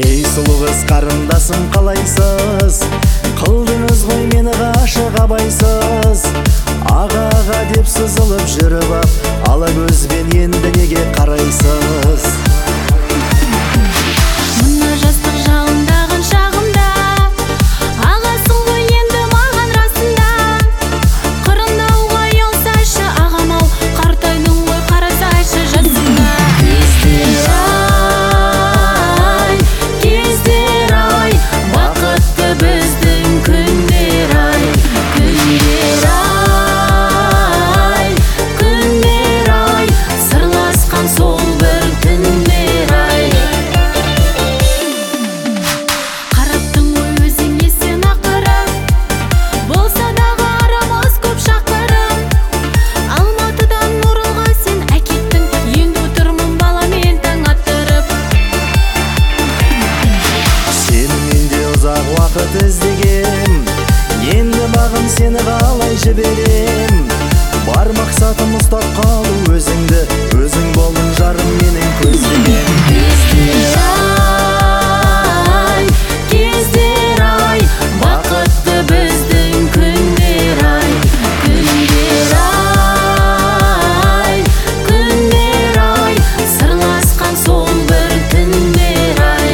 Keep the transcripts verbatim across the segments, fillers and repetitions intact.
Ей сұлу қыз қарындасым қалайсыз, қылдыңыз ғой мені ғашық абайсыз. Аға-аға деп сызылып жүріп ап, ала көзбен енді неге қарайсыз? Мына жастық жалындаған шағымда, ағасың ғой енді маған расында. Қырындауға ұялсайшы ағам-ау, қартайдың ғой қарасайшы жасыңда. Кездер ай, кездер ай, бақытты біздің күндер ай. Күндер ай, күндер ай, сырласқан сол бір түндер ай. Қараттың ғой өзің естен ақырып, болса дағы арамыз көп шақырып. Алматыдан Оралға сен әкеттің, енді отырмын баламен таң attырып. Сенімен де ұзақ уақыт іздегем, енді бағым сені қалай жіберем? Бар мақсатым ұстап қалу өзіңді, өзің болдың жарым менің көздеген. Кездер ай, кездер ай, бақытты біздің күндер ай. Күндер ай, күндер ай, сырласқан сол бір түндер ай.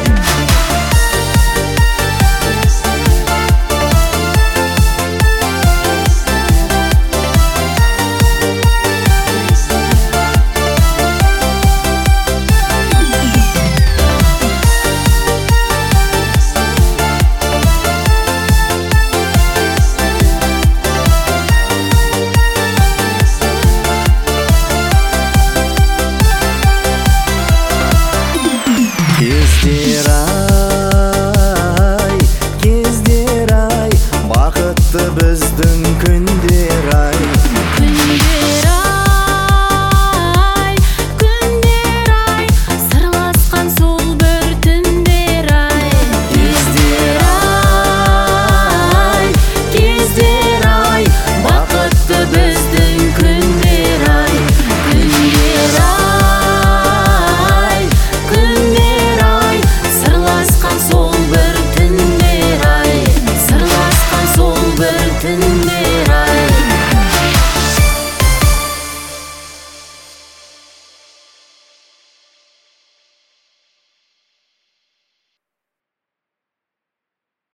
Кездер ай, кездер ай, бақытты біз